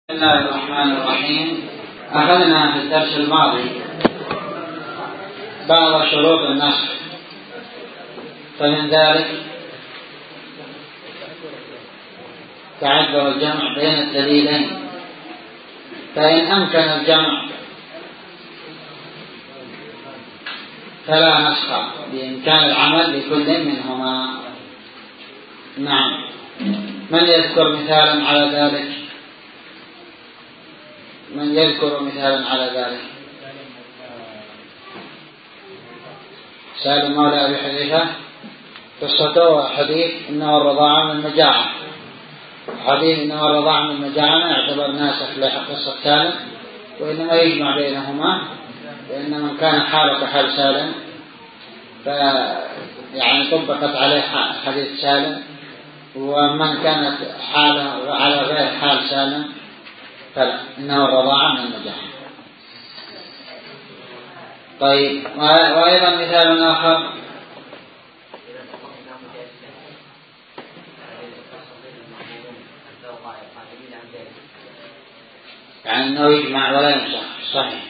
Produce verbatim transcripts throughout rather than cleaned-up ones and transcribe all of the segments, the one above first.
بسم الله الرحمن الرحيم. أخذنا في الدرس الماضي بعض شروط النسخ، فمن ذلك تعذر الجمع بين الدليلين، فإن أمكن الجمع فلا نسخ بإمكان العمل بكل منهما. نعم، من يذكر مثالا على ذلك؟ من يذكر مثالا على ذلك؟ سالم مولى أبي حذيفة قصته حديث إنه الرضاعة من المجاعة. حديث إنه الرضاعة من المجاعة يعتبر ناسخ لقصة سالم، وإنما يجمع بينهما، لأن من كان حاله كحال سالم ف يعني طبقت عليه حديث سالم، ومن كانت حاله على غير حال سالم فلا، إنه الرضاعة من المجاعة. طيب، وأيضا مثال آخر يعني أنه يجمع ولا يمسح. صحيح.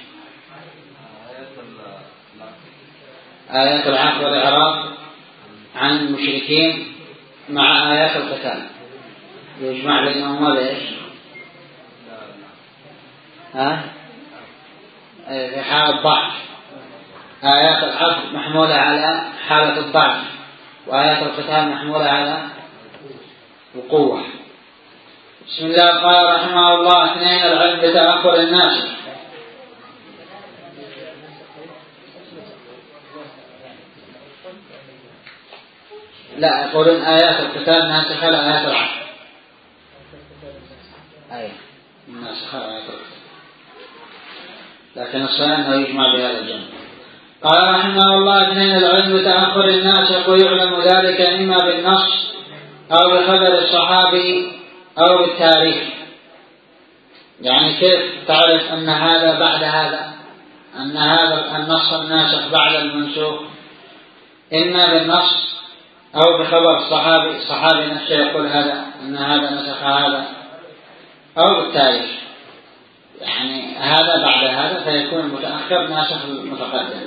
آيات العفو والإعراض عن المشركين مع آيات القتال يجمع بينهما ليش؟ ها؟ في حالة ضعف. آيات العفو محمولة على حالة الضعف، وآيات القتال محمولة على القوة. بسم الله. قال رحمه الله: اثنين، العلم بتأخر الناس. لا، يقولون آيات القتال ناسخة لآيات العفو. أي ناسخة لآيات القتال، لكن الصحيح أنه يجمع بهذا الجمع. قال رحمه الله: اثنين، العلم بتأخر الناس، ويعلم ذلك إما بالنص أو بخبر الصحابي أو بالتاريخ. يعني كيف تعرف أن هذا بعد هذا، أن هذا النص الناسخ بعد المنسوخ؟ إما بالنص أو بخبر الصحابي، الصحابي نفسه يقول هذا أن هذا نسخ هذا، أو بالتاريخ، يعني هذا بعد هذا، فيكون المتأخر ناسخ المتقدم.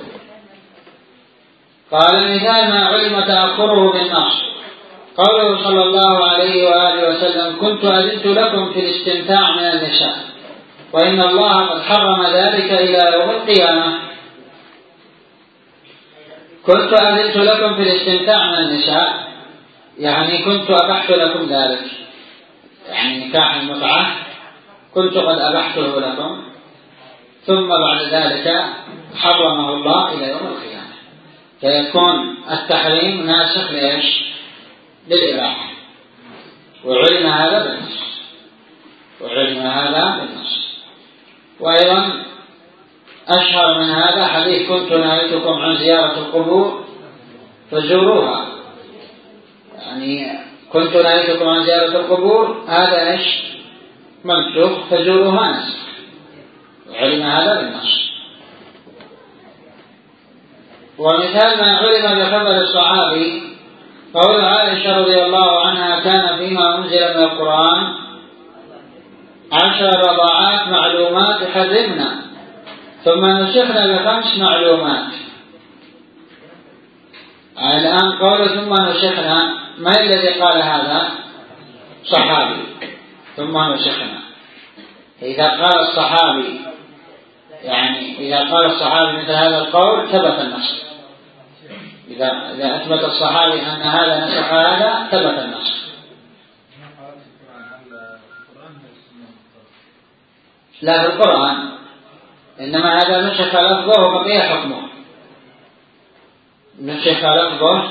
قال: مثال ما علم تأخره بالنص قوله صلى الله عليه وآله وسلم: كنت أذنت لكم في الاستمتاع من النساء، وإن الله قد حرم ذلك إلى يوم القيامة. كنت أذنت لكم في الاستمتاع من النساء، يعني كنت أبحت لكم ذلك، يعني نكاح المتعة كنت قد أبحته لكم، ثم بعد ذلك حرمه الله إلى يوم القيامة، فيكون التحريم ناسخ لإيش؟ للإباحة. وعلم هذا بالنص، وعلم هذا بالنص. وأيضا أشهر من هذا حديث: كنت نهيتكم عن زيارة القبور فزوروها. يعني كنت نهيتكم عن زيارة القبور، هذا إيش؟ منسوخ، فزوروها نسخ. وعلم هذا بالنص. ومثال ما علم بخبر الصحابي قول عائشة رضي الله عنها: كان فيما أنزل من القرآن عشر رضاعات معلومات حرمنا، ثم نسخنا بخمس معلومات. الآن قول ثم نسخنا، ما الذي قال هذا؟ صحابي. ثم نسخنا، إذا قال الصحابي، يعني إذا قال الصحابي مثل هذا القول ثبت النص. إذا إذا أثبت الصحابي أن هذا نسخ هذا ثبت النص. لا في القرآن، إنما هذا نسخ لفظه وبقي حكمه. نسخ لفظه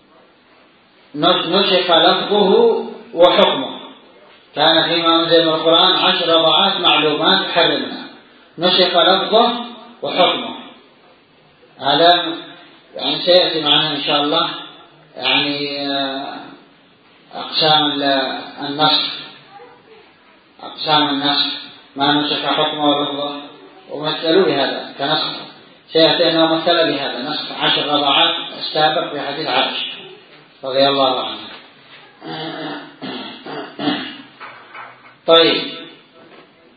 نسخ لفظه وحكمه. كان فيما أنزل من القرآن عشر رضاعات معلومات حرمنا، نسخ لفظه وحكمه. هذا يعني سيأتي معنا إن شاء الله، يعني أقسام النسخ، أقسام النسخ، ما نسخ حكمه ولفظه، ومثلوا بهذا كنسخ. سيأتي أنه مثل بهذا نسخ عشر رضاعات السابق في حديث عائشة رضي الله عنها. طيب،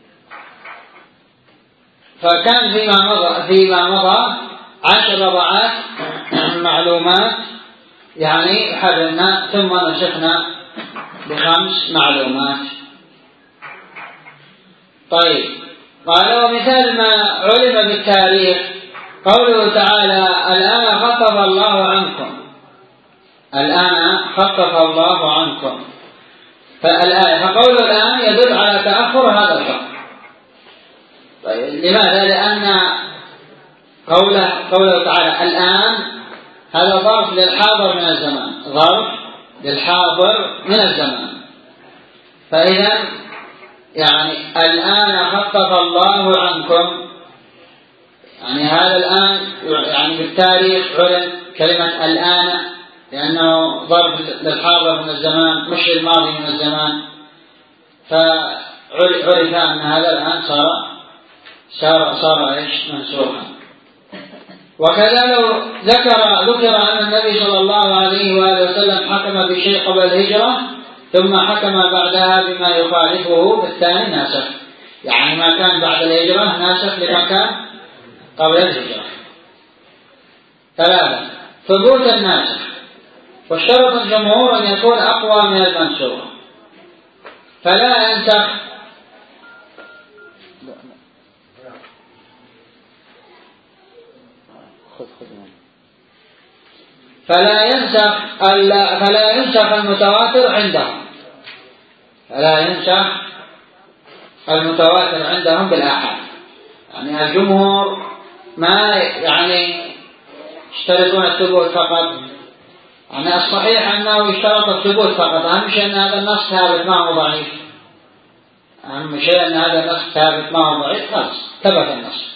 فكان فيما مضى فيما مضى عشر رضعات معلومات يعني حدثنا ثم نسخنا بخمس معلومات. طيب، قال ومثال ما علم بالتاريخ قوله تعالى الآن خفف الله عنكم. الآن خفف الله عنكم فالآية فقوله الآن يدل على تأخر هذا الحكم. طيب، لماذا؟ لأن قوله, قوله تعالى الآن هذا ظرف للحاضر من الزمان، ظرف للحاضر من الزمان. فإذا يعني الآن خفف الله عنكم، يعني هذا الآن يعني بالتاريخ علم كلمة الآن لأنه ظرف للحاضر من الزمان مش الماضي من الزمان، فعرف أن هذا الآن صار صار صار إيش منسوخا. وكذا لو ذكر ذكر أن النبي صلى الله عليه وآله وسلم حكم بشيء قبل الهجرة ثم حكم بعدها بما يخالفه بالثاني ناسخ، يعني ما كان بعد الهجرة ناسخ لما كان قبل الهجرة. ثلاثة، ثبوت الناسخ، واشترط الجمهور أن يكون أقوى من المنسوخ، فلا ينسخ فلا ينسخ فلا ينسخ المتواتر عندهم فلا ينسخ المتواتر عندهم بالآحاد. يعني الجمهور ما يعني يشترطون الثبوت فقط، يعني الصحيح أنه يشترط الثبوت فقط، أهم شيء أن هذا النص ثابت ما هو ضعيف، أهم شيء أن هذا النص ثابت ما هو ضعيف، خلاص ثبت النص.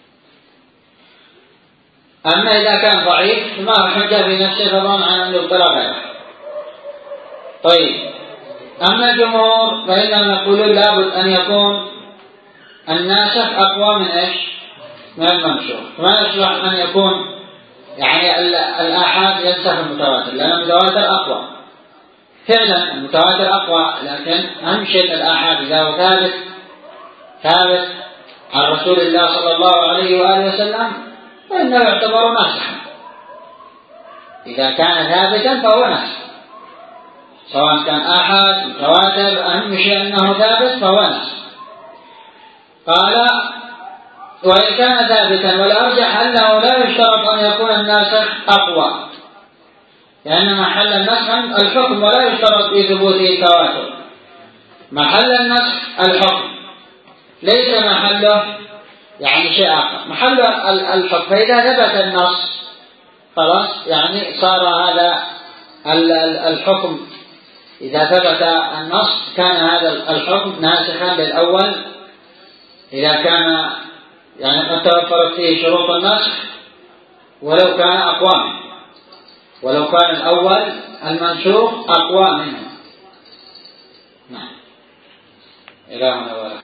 أما إذا كان ضعيف ما حجة في نفسه فضلا عن أن يبطل غيره. طيب، أما الجمهور فإنهم يقولون لابد أن يكون الناسخ أقوى من إيش؟ من المنسوخ. ما يصلح أن يكون يعني الآحاد ينسخ المتواتر، لأن المتواتر أقوى فعلا، المتواتر أقوى، لكن أهم شيء الآحاد إذا هو ثابت ثابت عن رسول الله صلى الله عليه وآله وسلم فإنه يعتبر ناسخا. إذا كان ثابتا فهو ناسخ، سواء كان آحاد متواتر، أهم شيء أنه ثابت فهو ناسخ. قال وإن كان ثابتا، والأرجح أنه لا يشترط أن يكون الناسخ أقوى، لأن محل النسخ الحكم ولا يشترط في ثبوته التواتر. محل النسخ الحكم، ليس محله يعني شيء آخر، محل الحكم. فإذا ثبت النص خلاص يعني صار هذا الحكم، إذا ثبت النص كان هذا الحكم ناسخا للأول إذا كان يعني قد توفرت فيه شروط النسخ ولو كان أقوى منه، ولو كان الأول المنسوخ أقوى منه. نعم. إلهنا ولا